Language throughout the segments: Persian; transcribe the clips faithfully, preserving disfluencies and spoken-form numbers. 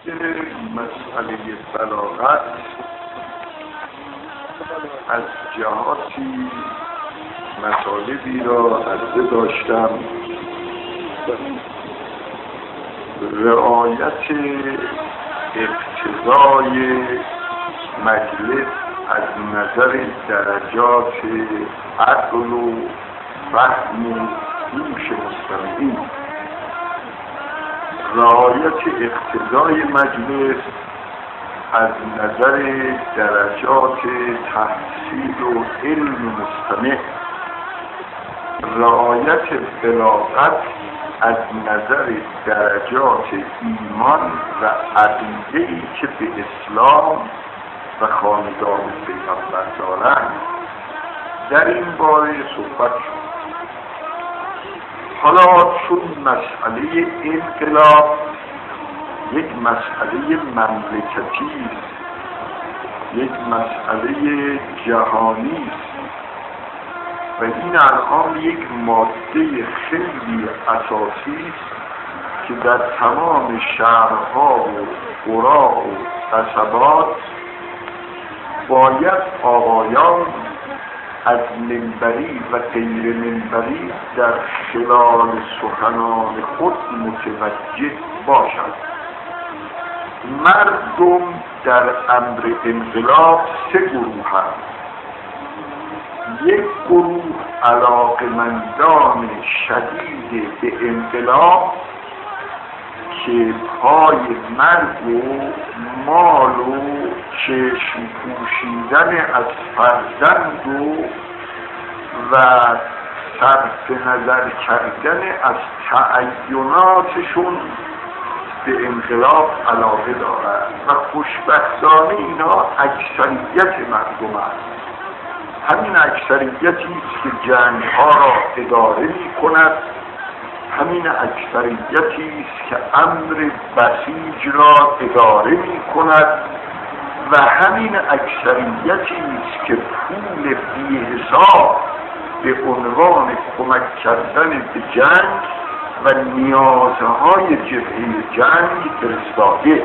مسئله بلاغت از جهاتی مطالبی را عرضه داشتم. رعایت اقتضای مجلس از نظر درجات عقل و فهم و هوش مستمعین. رعایت اقتضای مجلس از نظر درجات تحصیل و علم مستمع. رعایت بلاغت از نظر درجات ایمان و عقیده‌ای که به اسلام و خاندان پیغمبر دارند. در این باره صحبت شد. حالا چون مسئله انقلاب یک مسئله مملکتی است، یک مسئله جهانی است و این الان یک ماده خیلی اساسی است که در تمام شهرها و قرا و قصبات باید آقایان از منبری و غیر منبری در خلال سخنان خود متوجه باشند. مردم در امر انقلاب سه گروه هست. یک گروه علاقمندان شدید به انقلاب که پای مرگ و مال و چشم پوشیدن از فرزند و و صرف نظر کردن از تعیناتشون به انقلاب علاقه دارند و خوشبختانه اینا اکثریت مردم است. همین اکثریتی است که جنگ ها را اداره می کند، همین اکثریتی است که امر بسیج را اداره می کند و همین اکثریتی است که پول بی حساب به عنوان کمک کردن به جنگ و نیازهای جبهه جنگ فرستاده.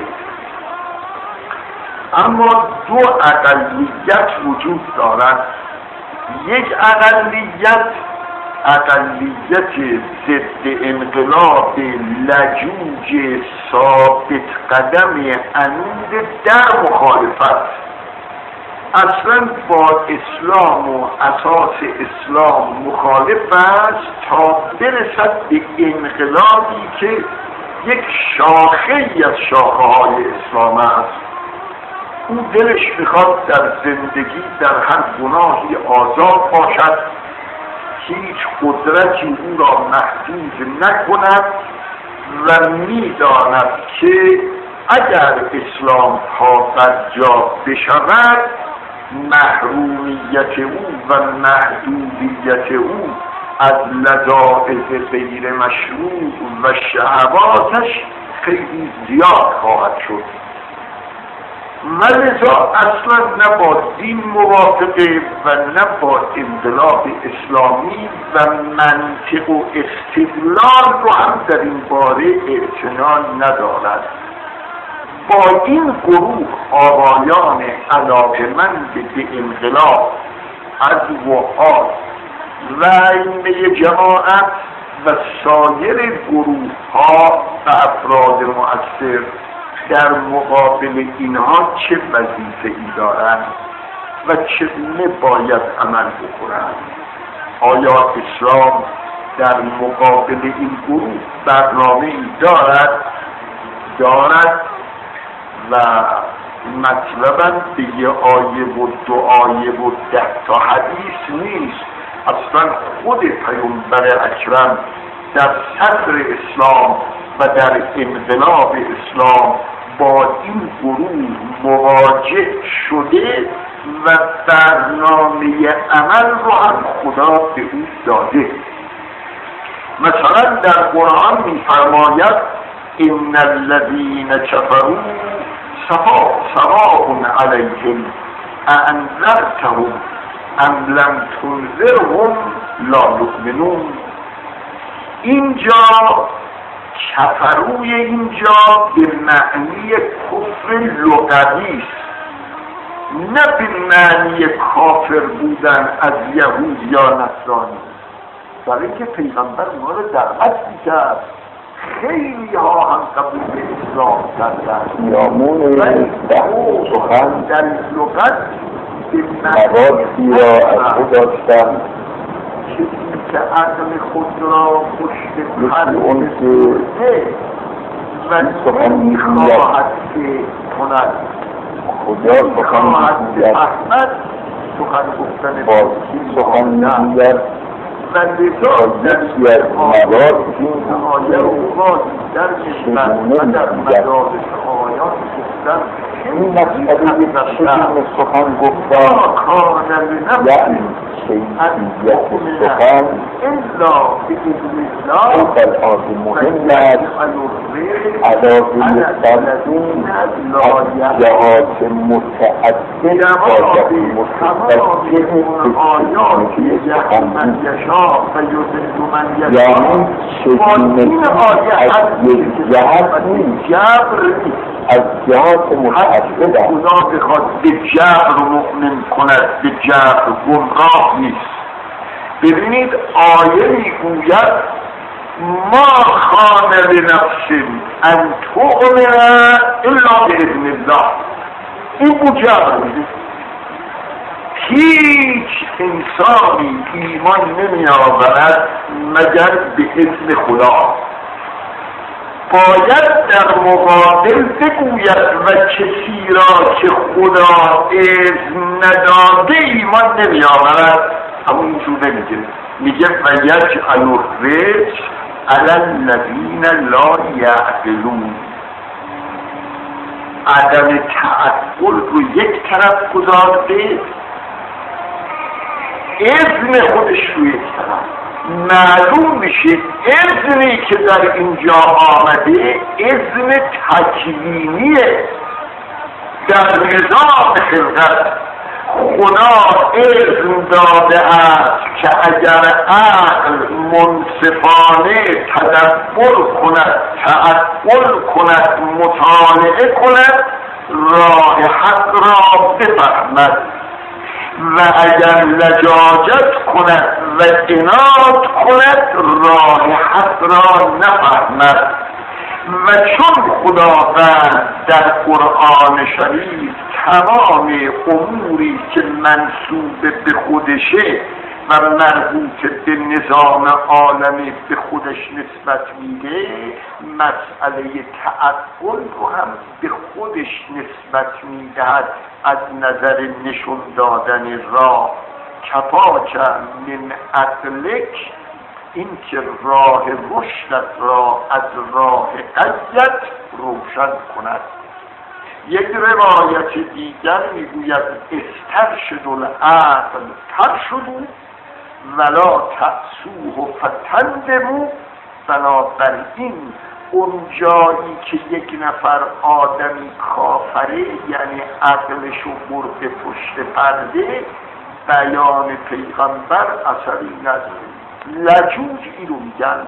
اما دو اقلیت وجود دارد. یک اقلیت اقلیت ضد انقلاب لجوج ثابت قدم عنود در مخالفت، اصلا با اسلام و اساس اسلام مخالف است تا برسد به انقلابی که یک شاخه از شاخه های اسلام است. او دلش میخواد در زندگی در هر گناهی آزاد باشد، هیچ قدرتی او را محدود نکند و میداند که اگر اسلام پا بر جا بشود محرومیت او و محدودیت او از لذائذ غیر مشروع و شهواتش خیلی زیاد خواهد شد. ولذا اصلا نه با دین موافقه و نه با انقلاب اسلامی و منطق و استدلال رو هم در این باره اعتنا ندارد. با این گروه آقایان علاقه‌مند به انقلاب از وعاد و ائمه جماعت و سایر گروه ها و افراد مؤثر در مقابل اینها چه وظیفه‌ای دارند و چگونه باید عمل بکنند؟ آیا اسلام در مقابل این گروه برنامه‌ای دارد؟ دارد و مطلباً به یه آیه و دو آیه و ده تا حدیث نیست. اصلا خود پیامبر اکرم در صدر اسلام و در انقلاب اسلام با این گروه مواجه شده و برنامه عمل رو هم خدا به او داده. مثلا در قرآن می‌فرماید ان الذين كفروا سواء علیهم اانذرتهم ام لم تنذرهم لا یؤمنون. اینجا کفروی اینجا به معنی کفر لغوی است، نه به معنی کافر بودن از یهود یا نصرانی، برای اینکه پیغمبر اونا رو دعوت میکرد. خیلی ها هم قبول به اسلام کردن. پیامون سخن در لغت به مواردی را از خود داشتن، کسی که عقل خود را پشت مثل اون که و نمیخواهد که کند، خدا سخن میگوید، سخن گفتن بازی سخن میگوید و لذا در یکی از موارد این آیه اوقات در نسبت و در مدارس آیات گفتن این مسئله یک چگونه سخن گفتن یعنی کیفیت سخن الا باذن الله بلعات مهم است علاوه بردین از جهات متعدد باید متوجه به آیاتی سخن یعنی چگونه از یک جهت نیست، از جهات متعدد است. خدا بخواد به جبر مؤمن کند به جبر گمراه نیست. ببینید آیه میگوید ما خان لنفس ان تؤمن الا باذن الله. این بود جبر. هیچ انسانی ایمان نمی آورد مگر به اذن خدا. باید در مقابل بگوید و کسی را که خدا اذن نداده ایمان نمی آورد همون اینجور نمیگه، میگه و یجعل الرجس علی الذین لا یعقلون. عدم تعقل رو یک طرف گذاشته، اذن خودش رو یک طرف. معلوم میشه اذنی که در اینجا آمده اذن تکوینیه. در نظام خلقت خدا اذن داده است که اگر عقل منصفانه تدبر کند، تعقل کند، مطالعه کند، راه حق را بفهمد و اگر لجاجت کند و عناد کند راه حق را نفهمد. و چون خداوند در قرآن شریف تمام اموری که منسوب به خودشه و مربوط به نظام عالمی به خودش نسبت میده، مسئله تعقل رو هم به خودش نسبت میدهد از نظر نشون دادن راه. کفاک من عقلک، این که راه رشدت را از راه غیت روشن کند. یک روایت دیگر میگوید استرشد العقل ترشدوا ولا تأسوه فتندموا. بنابراین اون جایی که یک نفر آدمی کافره یعنی عقلشو برده پشت پرده، بیان پیغمبر اثری نداره. لجوج اینو میگن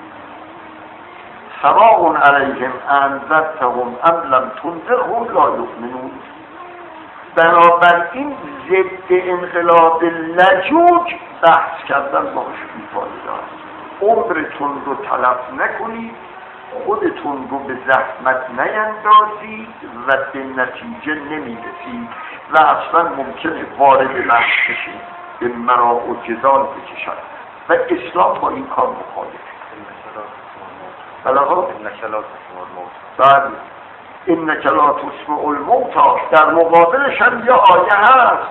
سواء علیهم انذرتهم ام لم تنذرهم لا یؤمنون. بنابراین ضد انقلاب لجوج بحث کردن باش بیفایده است. عمرتون رو تلف نکنید، خودتون رو به زحمت نیندازید و به نتیجه نمیرسید و اصلا ممکنه وارد بحث بشید، به مراء و جدال بکشد و اسلام با این کار مخالفه. بله بعد انک لا تسمع الموتى در مقابلش هم یه آیه هست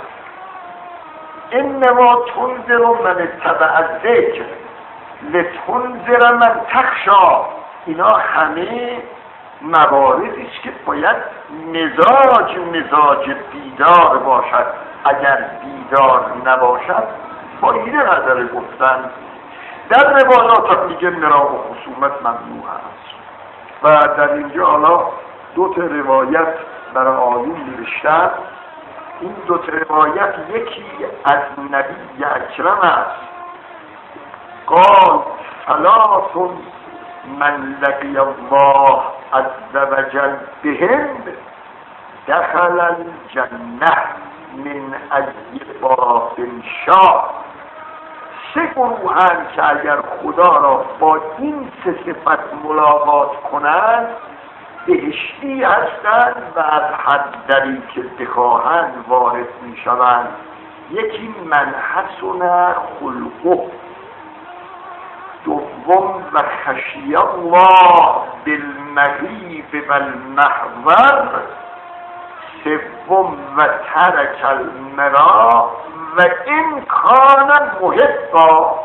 انما تنذر من اتبع الذکر لتنذر من تخشی. اینا همه مواردی است که باید مزاج مزاج بیدار باشد. اگر بیدار نباشد فایده نداره گفتن. در روایات هم میگه مرا و خصومت ممنوع است. و در اینجا حالا دو تا روایت برای آیون نوشتن. این دو تا روایت یکی از نبی اکرم است، قال ثلاث من لقی الله عز وجل بهم دخل الجنه من ای باب شاء. سه گروهند که اگر خدا را با این سه صفت ملاقات کنند بهشتی هستند و از هر دری که بخواهند وارد می شوند. یکی من حسن خلقه، دوم و خشی الله بالمغیب و المحور، سوم و ترک المرا و این کان محقا،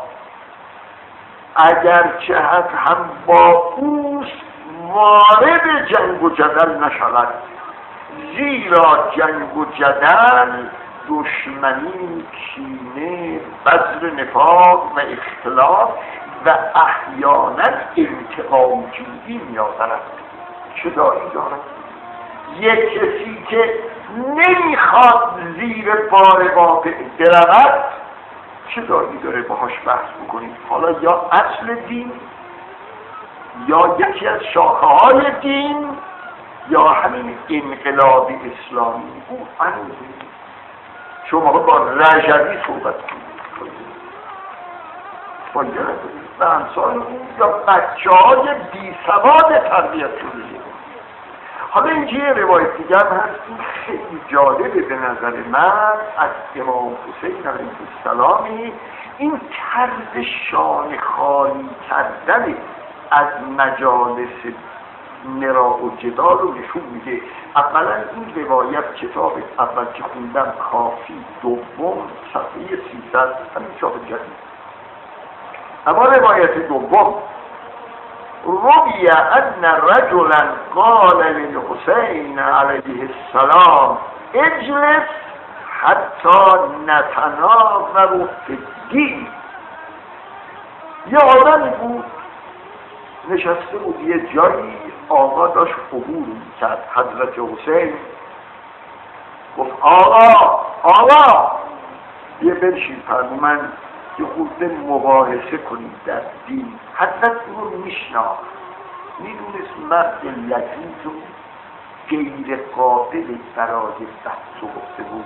اگرچه هم با اوست وارد جنگ و جدل نشود، زیرا جنگ و جدل دشمنی، کینه، بذر نفاق و اختلاف و احیانا انتقام جویی می‌آورد. چه دایی دارد؟ یک کسی که نمیخواد زیر بار واقع برود چه دایی داره باهاش بحث بکنید؟ حالا یا اصل دین یا یکی از شاخه های دین یا همین انقلاب اسلامی. او انزی شما با رجبی صحبت کنید با و امثال اون یا بچه های بی سواد تربیت شده. حالا اینجا یه روایت دیگر هست، این خیلی جالبه به نظر من، از امام حسین علیه السلامی. این طرز شان خالی کردن از مجالس نرا و جدال رو نشون میده. اولا این روایت کتاب اول که خوندم کافی، دوم صفحه سیصد همین چاپ جدید. اما روایت دوم روی ان رجلا قال للحسین علیه السلام اجلس حتی نتناظر فی الدین. یه آدمی بود نشسته بود یه جایی، آقا داشت عبور میکرد. حضرت حسین گفت آقا آقا یه بنشین فرمو من یه خورده مباحثه کنید در دین. حضرت اون رو میشناخت، میدونست مرد لطیف و غیر قابل برای بحث و گفتگو.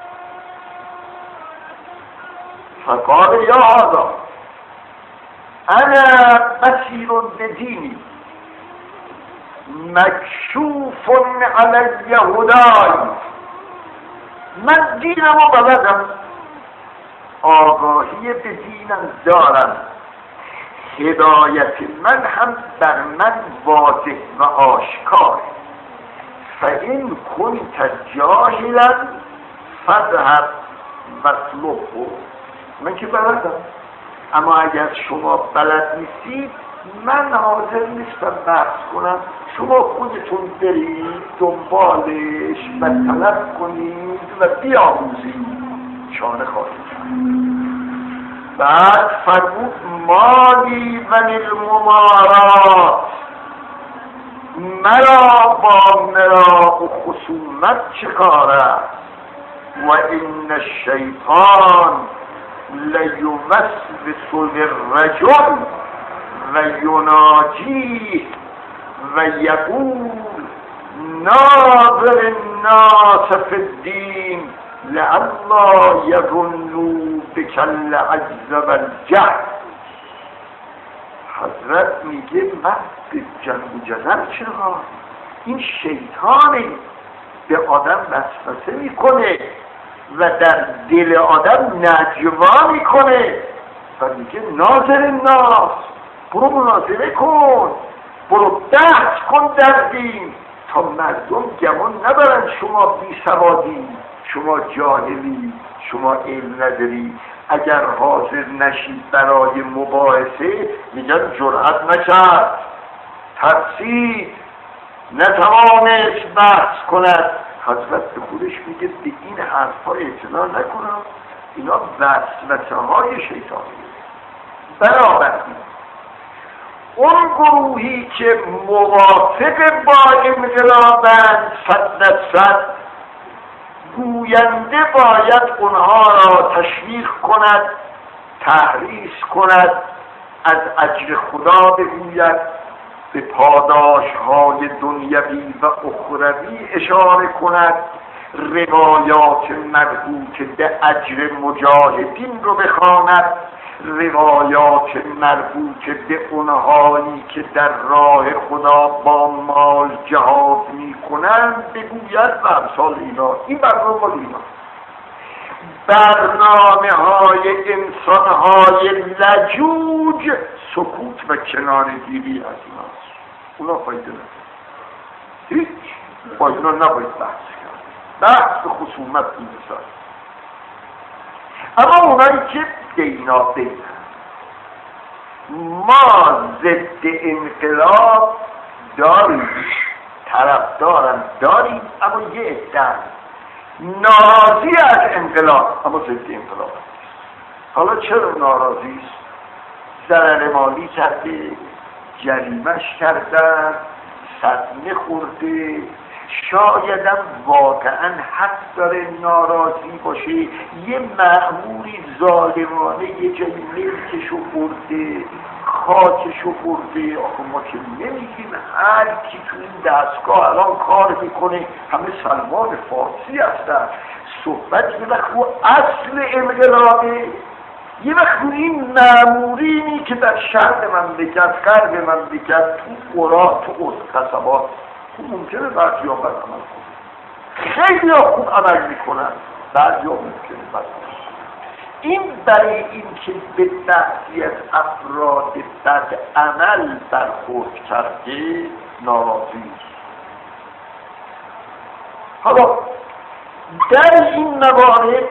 فقال یا آقا انا بصیر بدینی مکشوف علی هدای. من دینم و بلدم، آگاهی به دینم دارم، هدایت من هم بر من واضح و آشکار. فإن كنت جاهلا فاذهب واطلبه. من که بلدم، اما اگر شما بلد نیستید من حاضر نیستم بحث کنم، شما خودتون برید دنبالش و طلب کنید و بیاموزید. شانه خواهید. بعد فرمود مالی و الممارات، مرا با مرا و خصومت چه کار است؟ و این الشیطان لیوسوس للرجل و یناجیه و یقول ناظر الناس فی الدین لعلا یظنوا بک العجز و الجهل. حضرت میگه من به جنگ و جدل چرا؟ این شیطانه به آدم وسوسه میکنه و در دل آدم نجوا میکنه و میگه ناظر الناس، برو مناظره کن، برو بحث کن در دین تا مردم گمان نبرن شما بی سوادی، شما جاهلی، شما علم نداری. اگر حاضر نشید برای مباحثه میگن جرأت نکرد، ترسید، نتوانست بحث کند. حضرت به خودش میگه به این حرفا اعتنا نکنم، اینا وسوسه های شیطانی. بنابراین اون گروهی که موافق با انقلابند صد صد گوینده باید اونها را تشویق کند، تحریض کند، از اجر خدا بگوید، به پاداش های دنیوی و اخروی اشاره کند، روایات مربوط به اجر مجاهدین رو بخواند، روایات مربوط به اونهایی که در راه خدا با مال جهاد می کنند بگوید و امثال اینا. این برنامه مال اینا، برنامه های انسان های لجوج سکوت و کنارگیری از ایناست. اونا فایده نداره، هیچ با اینا نباید بحث کرد، بحث خصومت این بسار. اما اونایی که دینا بینن، ما ضد انقلاب داریم، طرفدارم داریم، اما یه عده ناراضی از انقلاب اما ضد انقلاب. حالا چرا ناراضی است؟ ضرر مالی کرده، جریمش کردن، صدمه خورده، شایدم واقعا حق داره ناراضی باشه. یه مأموری ظالمانه یه جایی ملکشو برده، خاکشو برده. آخه ما که نمیگیم هر کی تو این دستگاه الان کار میکنه همه سلمان فارسی هستن، صحبت یه وقت رو اصل انقلابه، یه وقت رو این مأمورینی که در شرق مملکت، غرب مملکت، تو قرا، تو قصبات خوب ممکنه بعضی ها بد عمل کنه، خیلی ها خوب عمل میکنن، بعضی ها ممکنه بد عمل. این برای این که به بعضی از افراد بد عمل برخورد کرده ناراضی است. حالا در این موارد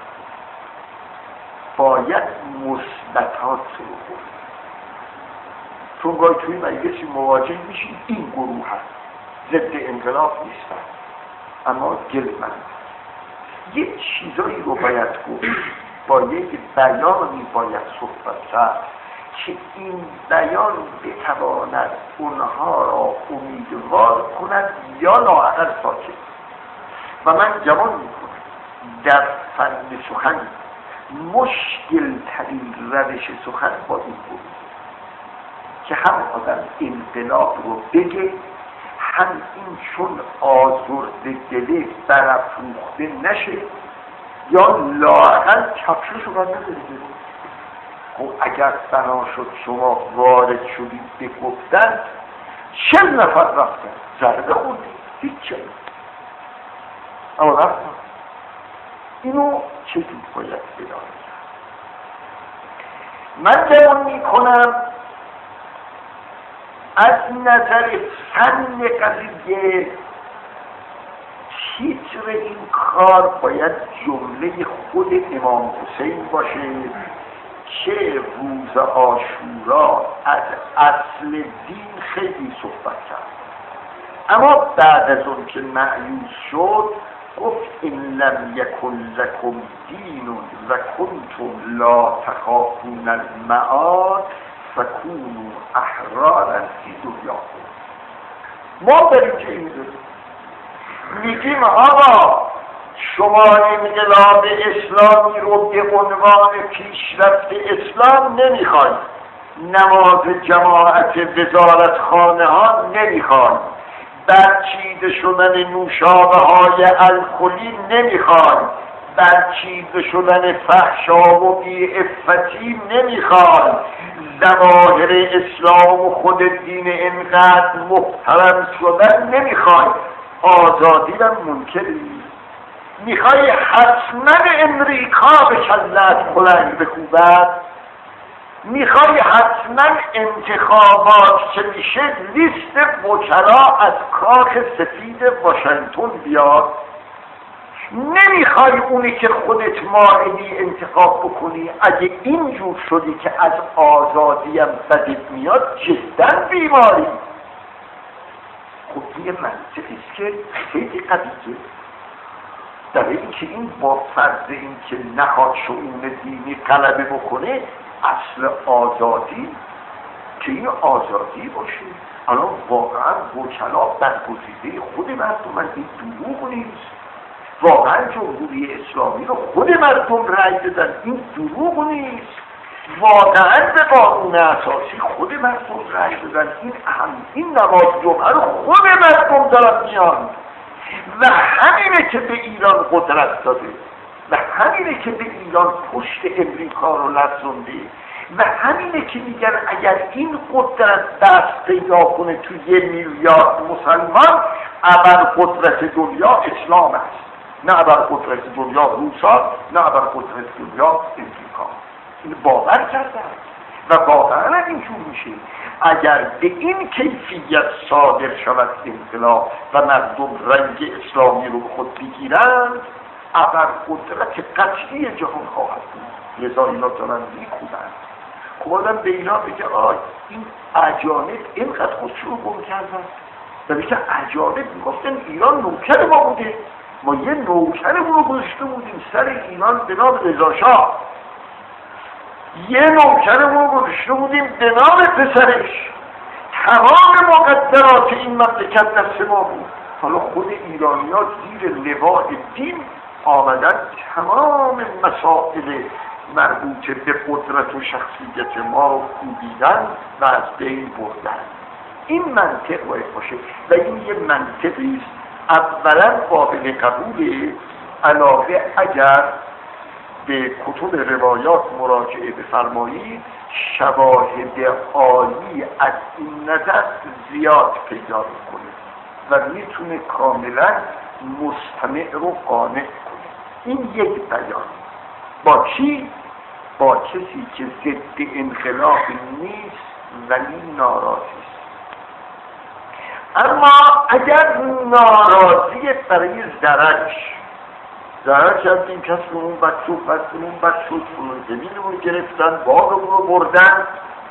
باید مثبتات رو بود، چون گاهی توی مجلسی مواجه میشیم این گروه هست ضد انقلاب نیستن اما گلمند. یه چیزایی رو باید گفت، با یک بیانی باید صحبت کرد که این بیان بتواند اونها را امیدوار کند یا لااقل ساکت. و من گمان میکنم در فن سخن مشکل ترین روش سخن با این بود که هم آدم انقلاب رو بگه، هم این چون آزرده دله برافروخته نشه، یا لااقل کفشش رو نداره. خب اگر بنا شد شما وارد شدید بگفتن چل نفر رفتن ضربه خوردید، هیچ چه اما رفتن. اینو چطور باید بدانید؟ من گمان میکنم از نظر فن قضیه تیتر این کار باید جمله خود امام حسین باشه که روز عاشورا از اصل دین خیلی صحبت کرد، اما بعد از اون که مأیوس شد گفت ان لم یکن لکم دین و کنتم لا تخافون المعاد فکونوا احرارا فی دنیاکم. ما در اینجا این داریم میگیم آقا شما انقلاب اسلامی رو به عنوان پیشرفت اسلام نمیخواید، نماز جماعت وزارت خانه ها نمیخواید، برچیده شدن نوشابه های الکلی نمیخواید، برچیده شدن فحشا و بی‌عفتی نمیخواید، ظواهر اسلام و خود دین انقدر محترم شدن نمیخواید، آزادی را منکری، میخوای حتما امریکا به کلت بلند بکوبد، میخوای حتما انتخابات که میشه لیست وکلا از کاخ سفید واشنگتن بیاد، نمیخوای اونی که خودت مایلی انتخاب بکنی. اگه اینجور شدی که از آزادیم بدت میاد جدا بیماری. خب یه منطقیست که خیلی قویه برای اینکه این با فرض این که نخواد شؤون دینی غلبه بکنه اصل آزادی که این آزادی باشه. الان واقعا وکلا برگزیده خود مردم، این دروغ نیست. واقعا جمهوری اسلامی رو خود مردم رأی دادن، این دروغ نیست. واقعا به قانون اساسی خود مردم رأی دادن. این اهم این نماز جمعه رو خود مردم دارن میان و همینه که به ایران قدرت داده و همینه که به ایران پشت امریکا رو لرزونده و همینه که میگن اگر این قدرت دست پیدا کنه تو یه میلیارد مسلمان، ابر قدرت دنیا اسلام است، نه ابر قدرت دنیا روسا، نه ابر قدرت دنیا امریکا. این باور کردن و واقعا اینجور میشه. اگر به این کیفیت صادر شود انقلاب و مردم رنگ اسلامی رو به خود بگیرند، ابر قدرت قطعی جهان خواهد بود. لذا اینا دارن میکوبند. خب آدم به اینا بگه آی این اجانب اینقدر خودشون رو گم کردن و بگه اجانب میگفتن ایران نوکر ما بوده، ما یه نوکرمون رو گذاشته بودیم سر ایران به نام رضا شاه، یه نوکرمون رو گذاشته بودیم به نام پسرش، تمام مقدرات این مملکت دست ما بود. حالا خود ایرانی ها زیر لواء دین آمدن تمام مسائل مربوط به قدرت و شخصیت ما رو کوبیدن و از بین بردن. این منطق باید باشه و این یه منطقی است اولا قابل قبوله، علاوه اگر به کتب روایات مراجعه بفرمایید شواهد عالی از این نظر زیاد پیدا میکنه و میتونه کاملا مستمع رو قانع کنه. این یک بیان. با چی؟ با کسی که ضد انقلاب نیست ولی ناراضی است. اما اگر ناراضی برای زرش زرش از این کس رو اون بد شد بد اون بد شد اون زمینمون گرفتن باغمون رو بردن،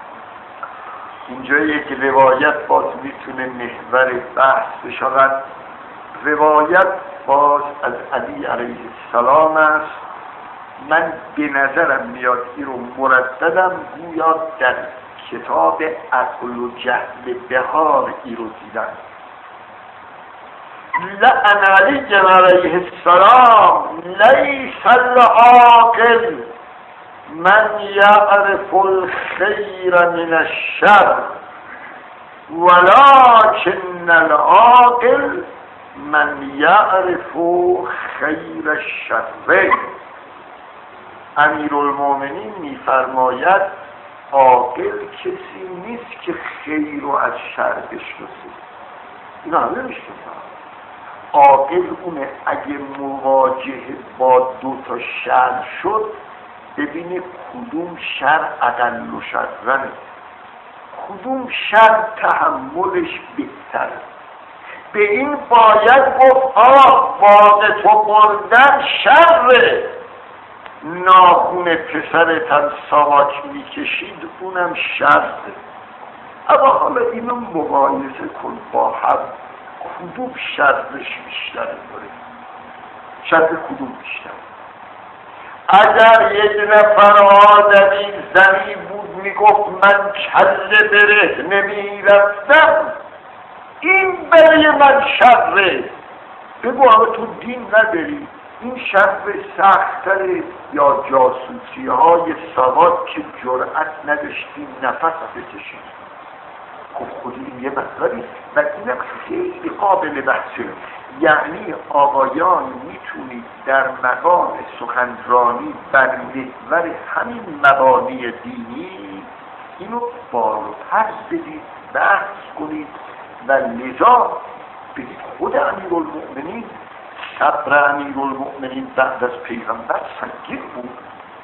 اینجا یک روایت باز میتونه محور بحث بشود. روایت باز از علی علیه السلام است. من به نظرم میاد این رو مرددم گویا در کتاب عقل و جهل بهار این رو دیدن. لعن علی علیه السلام لیس العاقل من یعرف الخیر من الشر ولكن العاقل من یعرف خیر الشر. امیرالمومنین میفرماید عاقل کسی نیست که خیر رو از شر بشناسه. اینا همه میشناسن. عاقل اونه اگه مواجه با دو تا شر شد ببینه کدوم شر اقل و شرنه، کدوم شر تحملش بهتره. به این باید گفت آه باغ تو بردن شره، ناخون پسرت هم ساواک میکشید اونم شرده. اما حالا اینو مقایسه کن با هم، کدوم شرش بیشتره داره؟ شر کدوم بیشتره؟ اگر یک نفر آدمی زنی بود میگفت من کله بره نمیرفتم، این برای من شره. بگو آقا تو دین نداری، این شر سخت‌تره یا جاسوسی های سواد که جرأت نداشتیم نفس بکشیم؟ خب خودی این یه مطلبی و اینم خیلی قابل بحثه. یعنی آقایان میتونید در مقام سخنرانی بر محور همین مبانی دینی اینو بار و پس بدید، بحث کنید و لذا بگید خود امیرالمؤمنین صبر امیرالمؤمنین بعد از پیغمبر سنگین بود،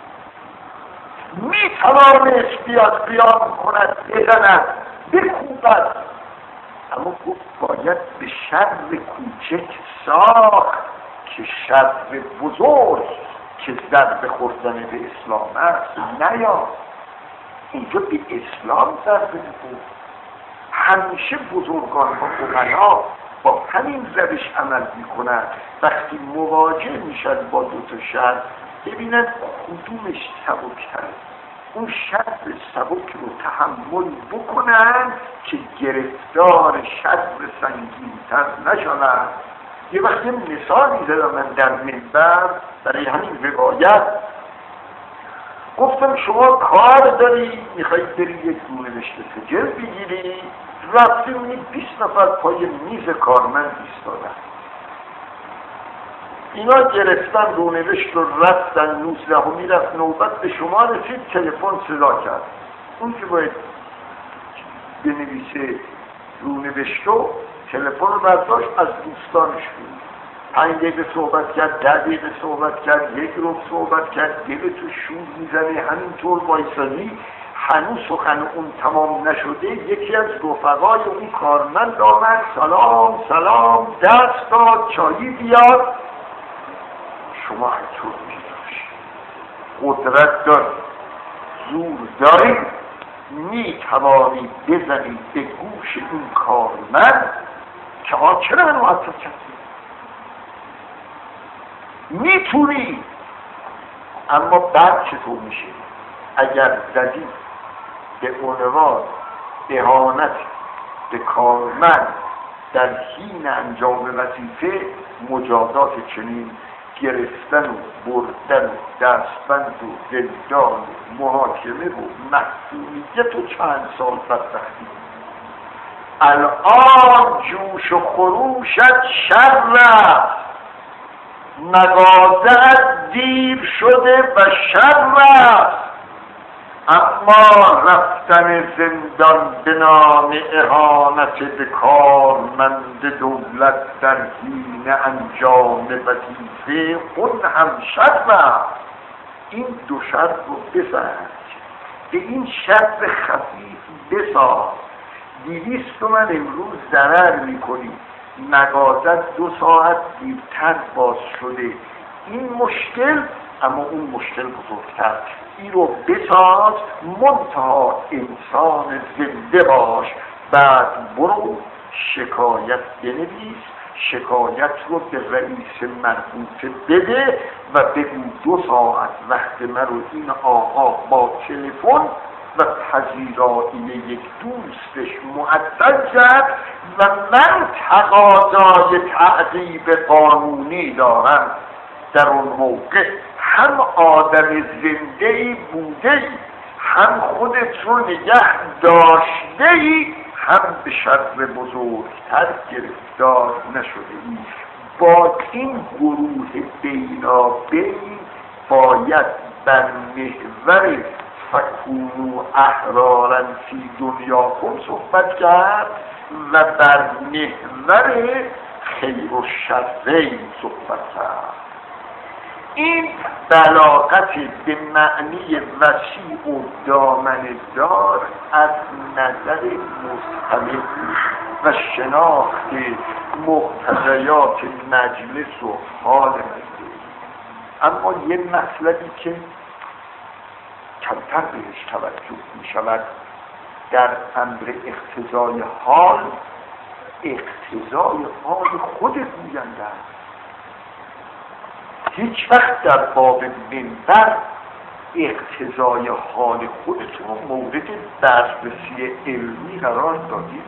میتوانست بیاد قیام کند، بزند، بکوبد، اما گفت باید به شر کوچک ساخت که شر بزرگ که ضربه خوردن به اسلام است نیا. اینجا به اسلام ضربه بود. همیشه بزرگان و فقها با همین روش عمل میکنند. وقتی مواجه میشن با دو تا شر ببینن کدومش سبک‌تره، اون شر سبک رو تحمل بکنن که گرفتار شر سنگین‌تر نشوند. یه وقتی مثالی زدم من در منبر برای همین روایت. گفتم شما کار داری میخوایی بری یک رونوشت سجل بگیری؟ رفتیم این بیست نفر پای میز کارمند ایستادن، اینا گرفتن رونوشت رو رفتن نوزده و میرفت نوبت به شما رسید تلفن صدا کرد، اون که باید بنویسه رونوشت رو تلفن رو برداشت از دوستانش بود، پنج دقیقه صحبت کرد، ده دقیقه صحبت کرد، یک روز صحبت کرد، دل تو شور میزنه همینطور وایسادی، هنوز سخن اون تمام نشده یکی از رفقای اون کارمند آمد، سلام سلام دست داد چایی بیاد. شما اینطور میداشت قدرت داری، زور داری، میتوانی بزنی به گوش این کارمند که آن چرا منو معطل کردی؟ میتونی، اما بعد چطور میشه؟ اگر زدی به عنوان اهانت به کارمند در حین انجام وظیفه، مجازات چنین گرفتن و بردن و دستبند و زندان و محاکمه و محکومیت و چند سال بدبختی. الان جوش و خروشت شر است، مغازه‌ات دیر شده و شر است، اما رفتن زندان به نام اهانت به کارمند دولت در حین انجام وظیفه اون هم شر است. این دو شر رو بسنج، به این شر خفیف بساز. دویست تومن امروز ضرر میکنی، مغازت دو ساعت دیرتر باز شده، این مشکل، اما اون مشکل بزرگتر. این رو بساز، منتها انسان زنده باش. بعد برو شکایت بنویس، شکایت رو به رئیس مربوطه بده و بگو دو ساعت وقت من رو این آقا با تلفن و پذیرایی یک دوستش معطل کرد و من تقاضای تعقیب قانونی دارم. در اون موقع هم آدم زنده‌ای بوده‌ای، هم خودت رو نگه داشته‌ای، هم به شر بزرگتر گرفتار نشده‌ای. با این گروه بینابین باید بر محور فکونوا احرارا فی دنیاکم صحبت کرد و بر محور خیر و شرین صحبت کرد. این بلاغت به معنی وسیع و دامنه‌دار از نظر مستمع و شناخت مقتضیات مجلس و حال مجلس. اما یه مطلبی که کمتر بهش توجه می شود در امر اقتضای حال، اقتضای حال خود گوینده است. هیچ وقت در باب منبر اقتضای حال خودتون رو مورد بررسی علمی قرار دادید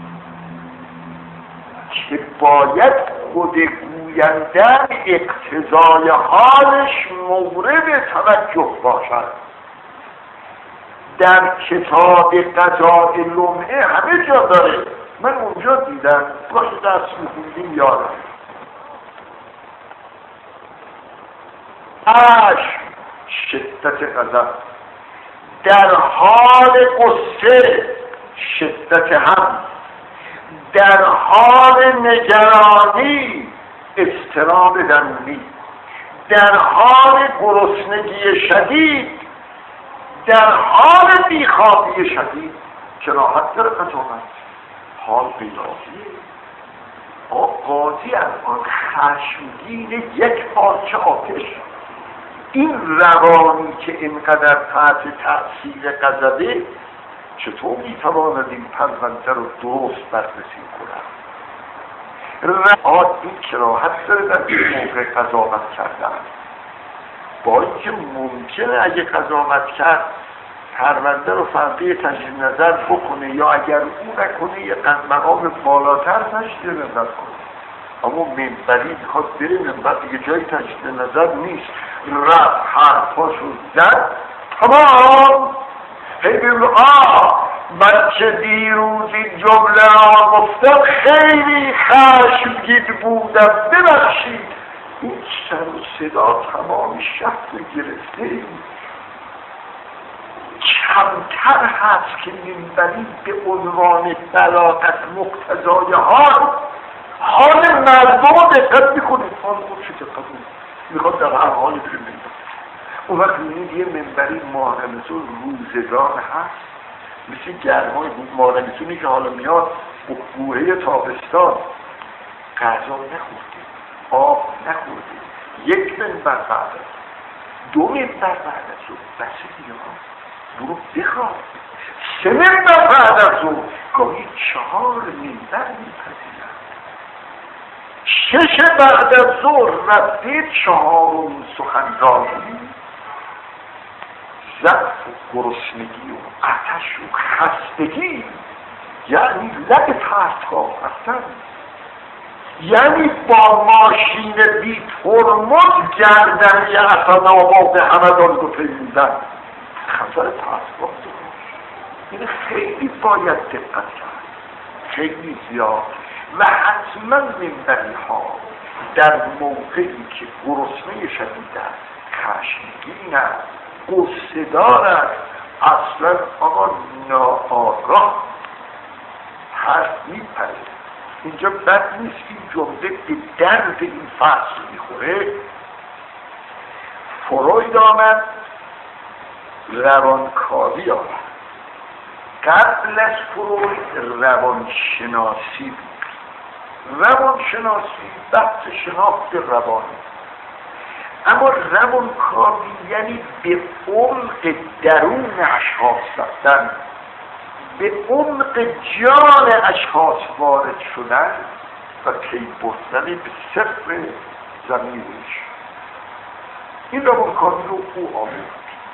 که باید خود گوینده اقتضای حالش مورد توجه باشد. در کتاب قضاء لمعه همه جا داره، من اونجا دیدم، باشه دست می‌خوندیم یادم. عشق، شدت غضب، در حال قصه شدت هم، در حال نگرانی اضطراب درونی، در حال گرسنگی شدید، در حال بیخوابی شدید کراهت داره قضاوت. حال قیافیه قاضی از آن خشمگین یک پارچه آتش، این روانی که اینقدر تحت تأثیر غضبه، چطور میتواند این پرونده رو درست بررسی کند؟ رعاد این کراهت داره در این موقع قضاوت کردن، با اینکه ممکنه اگه قضاوت کرد پرونده رو فرقی تجدید نظر بکنه، یا اگر او نکنه یه مقام بالاتر تجدید نظر کنه. اما منبری میخواد بره منبر دیگه جای تجدید نظر نیست، رفت حرفاشو زد، تمام. هی بگو آه من که دیروز این جمله را گفتم خیلی خشمگین بودم، ببخشید. این سر و صدا تمام شهر گرفته. کمتر هست که منبری به عنوان بلاغت مقتضای حال حال مردم دقت میکنید. حال خود چه دقت میخواد در هر حالی بره منبر. اون وقت میبینید یه منبری ماهرمسون روزگار هست، مثل گرمای ماهرمسونی که حالا میاد بوهه تابستان غذا نخورده، آب نخورده، یک منبر بعد از دو منبر بعد از اون بسه دیگه برو بخواه، سه منبر بعد از اون گاهی چهار منبر میپذیرن، شش بعد از ظهر رفته چهارم سخنرانی. ضعف و گرسنگی و آتش و خستگی یعنی لب پرتگاه رفتن، یعنی با ماشین بی ترمز گردن یه اصلا آباد همدان رو پیموندن. خطر پرتگاه داشت. این خیلی باید دقت کرد، خیلی زیاد. و حتما منبری ها در موقعی که گرسنه شدید است، خشمگین است، قصه دارد، اصلا آقا ناآگاه حرف میپره. اینجا بد نیست این جمله به درد این فصل میخوره. فروید آمد روانکاوی آمد. قبل از فروید روانشناسی بود. روانشناسی بحث شناخت روانی، اما روانکاوی یعنی به عمق درون اشخاص رفتن، به عمق جان اشخاص وارد شدن و پی بردن به صفر ضمیرش. این روانکاوی رو او آمد.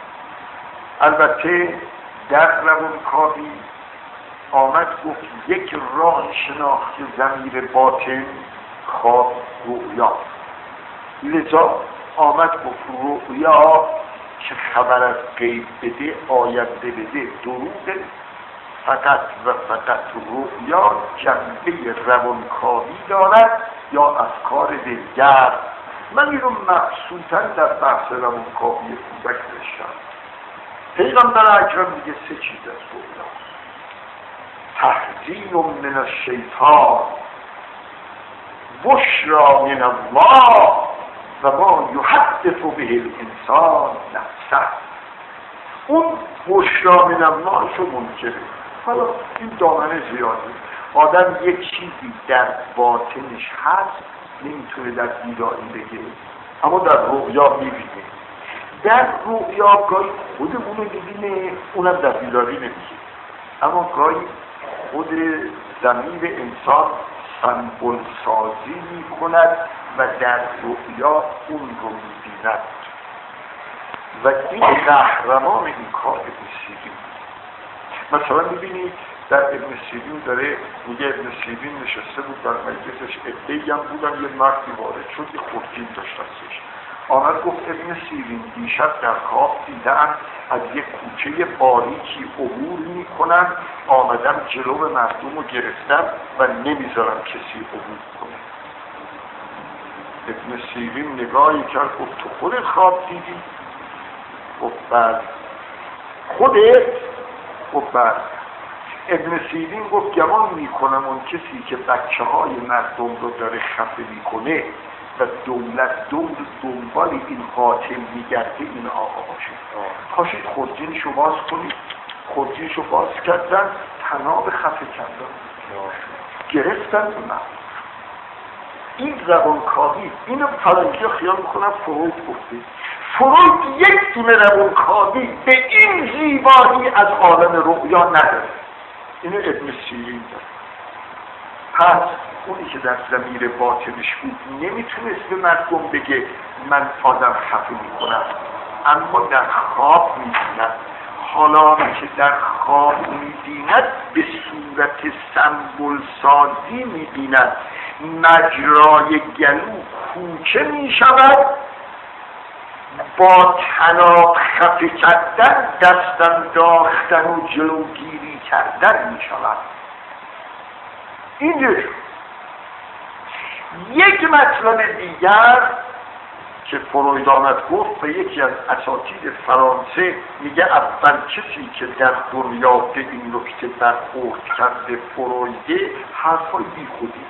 البته در روانکاوی آمد گفت یک راه شناخت ضمیر باطن خواب رؤیا. لذا آمد گفت رؤیا که خبر از غیب بده، آینده بده، دروغه. فقط و فقط رؤیا جنبه روانکاوی دارد یا افکار دلگرد. من این رو مقصوداً در بحث روانکاوی کودک داشتم. پیغمبر اکرم میگه سه چیز از رؤیا: تحذیر من الشیطان، بشرا من الله و ما یحدث به الانسان نفسه. اون بشرا من الله شو منکره. حالا این دامنه زیاده. آدم یک چیزی در باطنش هست نمیتونه در بیداری بگه، اما در رؤیا میبینه. در رؤیا گاهی خودمونو میبینه، اونم در بیداری نمیگه، اما گاهی خود ضمیر انسان سمبل سازی میکند و در رؤیا اون رو میبیند. و این قهرمان این کار ابن سیرین. مثلا میبینید در ابن سیرین داره میگه، ابن سیرین نشسته بود در مجلسش، عده‌ای هم بودن، یه مردی وارد شد، یه خورجین داشت دستش. آمد گفت ابن سیرین دیشب در خواب دیدم از یک کوچه باریکی عبور میکنن، آمدم جلو مردم رو گرفتم و نمیذارم کسی عبور کنه. ابن سیرین نگاهی کرد گفت تو خودت خواب دیدی؟ گفت بله. خودت؟ گفت بله. ابن سیرین گفت گمان میکنم اون کسی که بچه های مردم رو داره خفه میکنه و دولت دول دنبال این قاتل میگرده این آقا باشه. پاشید خورجینشو باز کنید. خورجینشو باز کردن، طناب خفه کردن، گرفتن و نه. این روانکاوی، اینو فرانکی خیال میکنم فروید گفته. فروید یک دونه روانکاوی به این زیبایی از عالم رؤیا نداره. اینو ابن سیرین داره. پس اونی که در ضمیر باطنش بود نمیتونست به مردم بگه من آدم خفه میکنم، اما در خواب میبیند. حالا که در خواب میبیند به صورت سمبل سازی میبیند. مجرای گلو کوچه میشود با طناب خفه کردن دست انداختن و جلوگیری کردن می شود. اینجور یک مطلب دیگر که فروید آمد گفت به یکی از اساتید فرانسه، میگه اول کسی که در دنیا به این نکته برخورد کرده فرویده حرفای بی خودی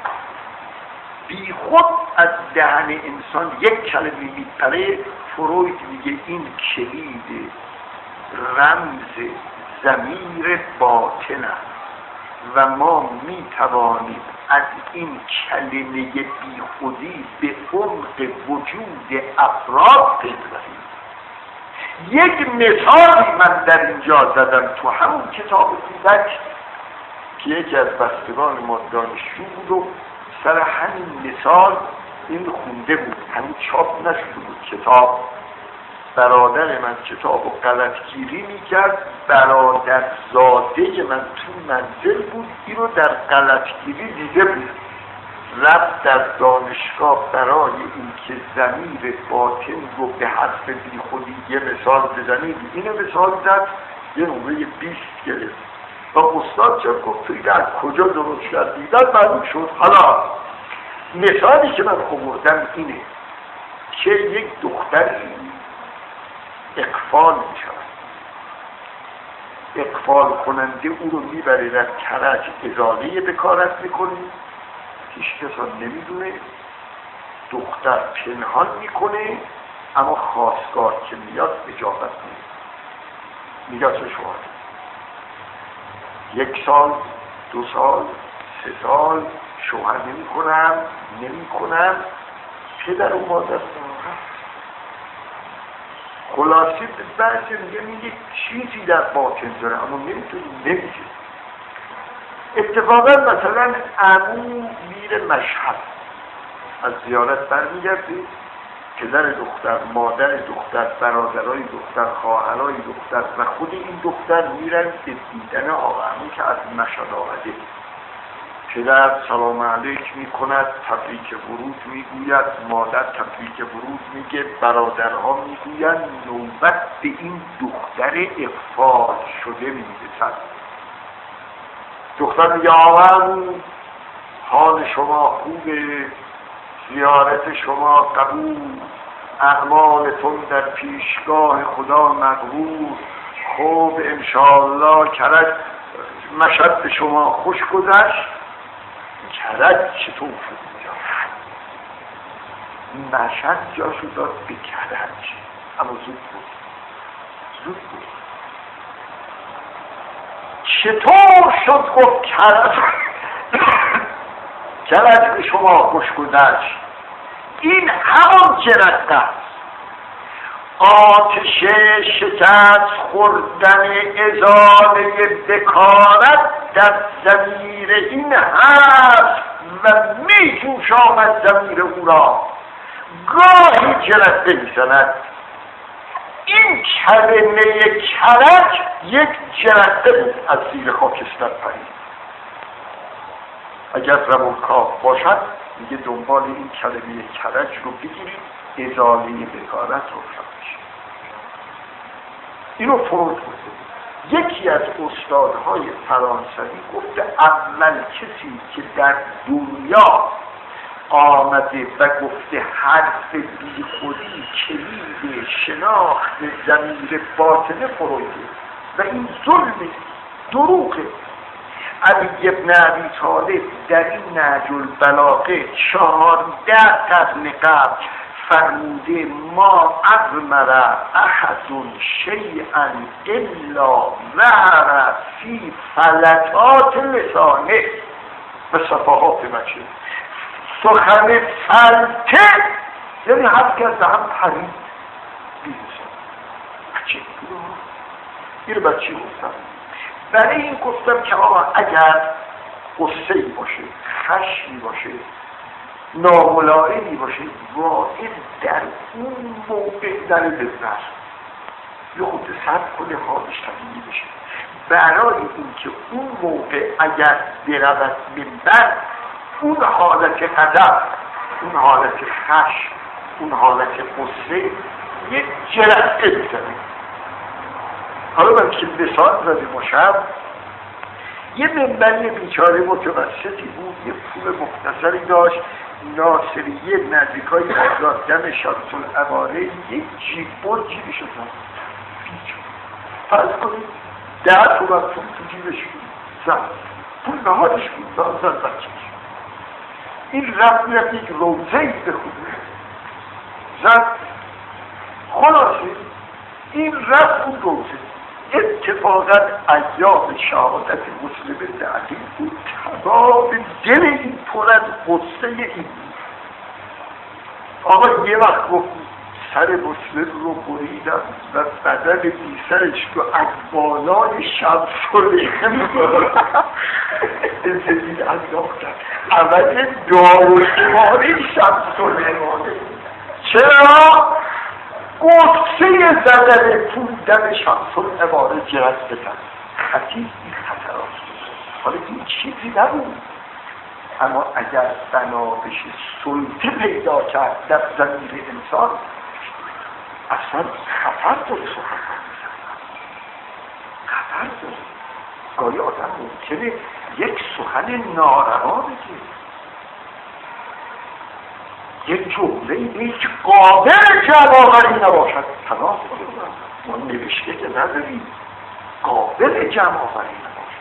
بی خود از دهن انسان یک کلمه میپره. فروید میگه این کلید رمز ضمیر باطن است و ما میتوانیم از این کلمه بی خودی به عمق وجود افراد پی ببریم. یک مثالی من در اینجا زدم تو همون کتاب کودک که یکی از بستگان ما دانشجو بود و سر همین مثال این خونده بود، همین چاپ نشده بود کتاب. برادر من کتاب و غلطگیری میکرد، برادر زاده من تو منزل بود، این رو در غلطگیری دیده بود، رفت در دانشگاه برای اینکه ضمیر باطن رو به حرف بی خودی یه مثال بزنید، این مثال زد، یه نمره بیست گرفت و استاد چه گفت توی در کجا درست کرد دیدن معلوم شد. حالا مثالی که من خوردم اینه که یک دختری اقفال می شود، اقفال کننده او رو میبره در کرج ازاله بکارت میکنه، هیچ کسا نمیدونه، دختر پنهان میکنه اما خواستگار که میاد اجابت میده، میگه چه شوهر یک سال دو سال سه سال شوهر نمی کنم نمی کنم پدر و مادر خلاصی به بعضی میگه میگه چیزی در باطن داره اما نمیتونی نمیگه. اتفاقا مثلا عمو میره مشهد از زیارت برمیگرده، پدر دختر، مادر دختر، برادرای دختر، خواهرای دختر و خود این دختر میرن به دیدن آقا عمو که از مشهد آمده. پدر سلام علیک میکند، تبریک ورود میگوید، مادر تبریک ورود میگه، برادرها میگویند، نوبت به این دختر اغفال شده میرسد. دختر میگه آقا حال شما خوبه، زیارت شما قبول، اعمالتون در پیشگاه خدا مقبول، خوب انشاءالله کرج مشهد به شما خوش گذشت. کرج چطور شد اینجا؟ مشهد جاشو داد به کرج، اما زود بود زود بود چطور شد گفت کرج کرج به شما خوش گذشت؟ این همان جرقه است، آتش شکست خوردن ازاله بکارت در ضمیر این هست و می جوش آمد ضمیر او را، گاهی جرقه می زند. این کلمه کرج یک جرقه بود از زیر خاکستر پرید. اگر رمانکاف باشد میگه دنبال این کلمه کرج رو بگیرید، ازاله بکارت رو شد. اینو فروید گفته. یکی از استادهای فرانسوی گفته اول کسی که در دنیا آمده و گفته حرف بی خودی کلید شناخت ضمیر باطن فرویده و این ظلم دروغه. علی ابن ابی طالب در این نهج البلاغه چهارده قرن قبل فرموده ما اضمر احد شیئا الا ظهر فی فلتات لسانه و صفحات مچه. سخن فلته یعنی حرف که از هم پرید بیرسان بچه این رو بچه گفتم. برای این گفتم که آقا اگر غصه‌ای باشه، خشمی باشه، ناملائمی باشه، واقعا در اون موقع در بزنر یه خود صبر کنه حالش طبیعی بشه. برای اینکه اون موقع اگر برود منبر، اون حالت غضب، اون حالت خشم، اون حالت غصه یه جرقه میزنه. حالا من که مثال زدیم و شب یه منبری بیچاره متوسطی بود، یه پول مختصری داشت، ناصریه نزدیکای آزادگم شمس الانواره یه جیب برد جیبش رو زد. فرض کنید ده تومن پول تو جیبش بود، زد پول نهارش بود، زد بچهش. این رفت میرفت یک روزهی بخونه، زد. خلاصه این رفت اون روزه. اتفاقا ایام شهادت مسلم دعوی بود، تمام دل این پر از غصه این بود. آقا یه وقت گفت سر مسلم رو بریدم و بدن بی سرش رو از بالای شمس زمین انداختن. اول داروشماری شمس الامامه. چرا؟ قصه زدن پول دم شمس الامامه جرس بزن. خطیب این خطرات. حالا این چیزی نبود، اما اگر بنا بشه سلطه پیدا کرد در زمین انسان، اصلا خطر داره سخن خطر داره. گاهی آدم ممکنه یک سخن ناروا بگه، یک جمله ای که قابل جمع‌آوری نباشد. پناه خدا ما نوشته که نداریم، قابل جمع‌آوری نباشد.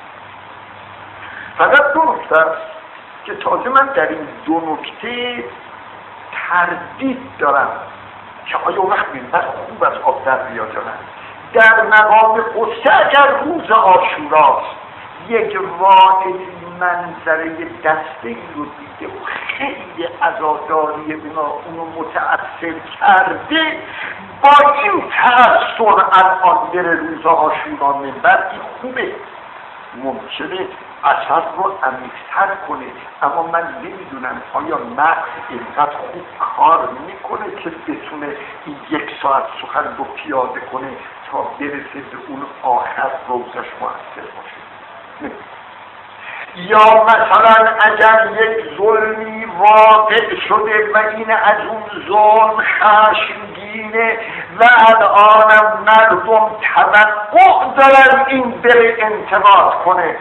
فقط دو نکته است که تازه من در این دو نکته تردید دارم که آیا وقت منبر خوب از آب در بیاد یا نه. در مقام قصه اگر روز عاشوراست یک واحدی منظره دسته ای رو دیده و خیلی عزاداری اونا اونو متأثر کرده، با این تأثیر الان بره روز عاشورا منبر، این خوبه، ممکنه اثر رو عمیق‌تر کنه. اما من نمیدونم آیا مغز اینقدر خوب کار میکنه که بتونه این یک ساعت سخن رو پیاده کنه تا برسه به اون آخر روزش مؤثر باشه. یا مثلا اگر یک ظلمی واقع شده و این از اون ظلم خشمگینه و الانم مردم توقع دارن این بره انتقاد کنه،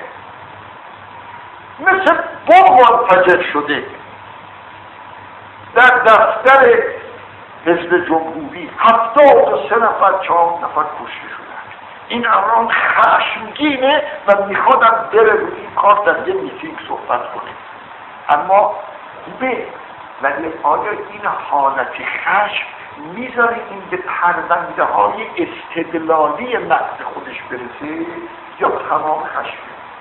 مثل بم منفجر شده در دفتر حزب جمهوری هفتاد و سه نفر چهار نفر کشته شدن. این الان خشمگینه و میخوادم بره روی این کار در یه میتینگ صحبت کنه. اما به ولی آیا این حالت خشم میذاره این به پرونده های استدلالی مغز خودش برسه یا تمام خشم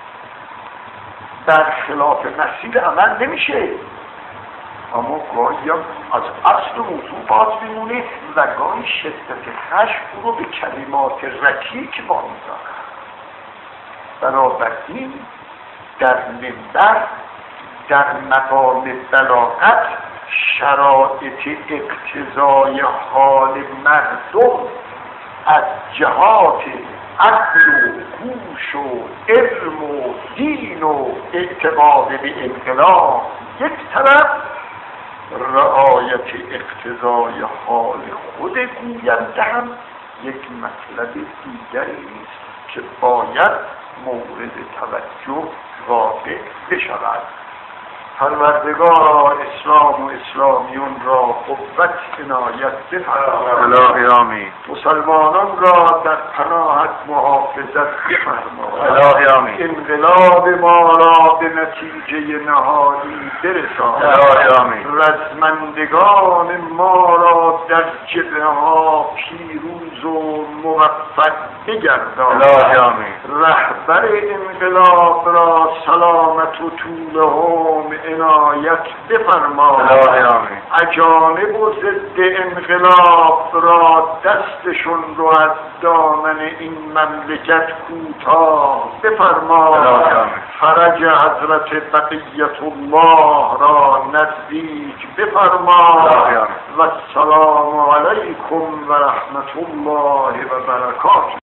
در خلاف مسیر عمل نمیشه؟ اما گاهی هم از اصل موضوع باز میمونه و گاهی شدت خشم او رو به کلمات رکیک با میذاره. بنابراین در منبر در مقام بلاغت شرایط اقتضای حال مردم از جهات عقل و گوش و علم و دین و اعتقاد به انقلاب یک طرف، رعایت اقتضای حال خود گوینده هم یک مطلب دیگری است که باید مورد توجه واقع بشود. پروردگار اسلام و اسلامیون را قوت عنایت بفرما. آمین. مسلمانان را در پناهت محافظت بفرما. الهی آمین. انقلاب ما را به نتیجه نهایی برسان. الهی آمین. رزمندگان ما را در جبهه ها پیروز و موفق بگردان. الهی آمین. رهبر انقلاب را سلامت و طول عمر عنایت بفرما. الهی آمین. اجانب و ضد انقلاب را دستشون رو از دامن این مملکت کوتاه بفرما. الهی آمین. فرج حضرت بقیت الله را نزدیک بفرما. الهی آمین. و السلام علیکم و رحمت الله و برکاته.